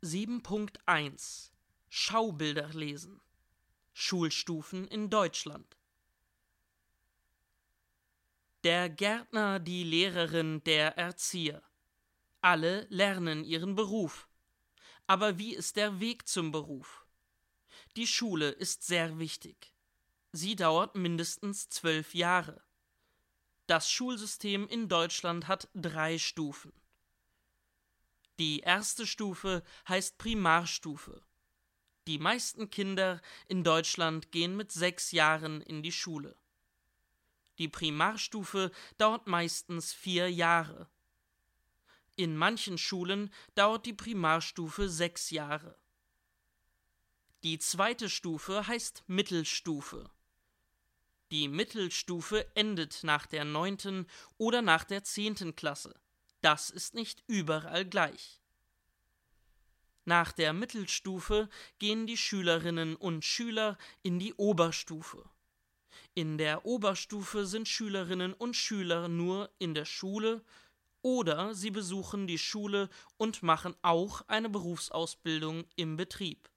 7.1 Schaubilder lesen. Schulstufen in Deutschland. Der Gärtner, die Lehrerin, der Erzieher. Alle lernen ihren Beruf. Aber wie ist der Weg zum Beruf? Die Schule ist sehr wichtig. Sie dauert mindestens 12 Jahre. Das Schulsystem in Deutschland hat 3 Stufen. Die erste Stufe heißt Primarstufe. Die meisten Kinder in Deutschland gehen mit 6 Jahren in die Schule. Die Primarstufe dauert meistens 4 Jahre. In manchen Schulen dauert die Primarstufe 6 Jahre. Die zweite Stufe heißt Mittelstufe. Die Mittelstufe endet nach der 9. oder nach der 10. Klasse. Das ist nicht überall gleich. Nach der Mittelstufe gehen die Schülerinnen und Schüler in die Oberstufe. In der Oberstufe sind Schülerinnen und Schüler nur in der Schule oder sie besuchen die Schule und machen auch eine Berufsausbildung im Betrieb.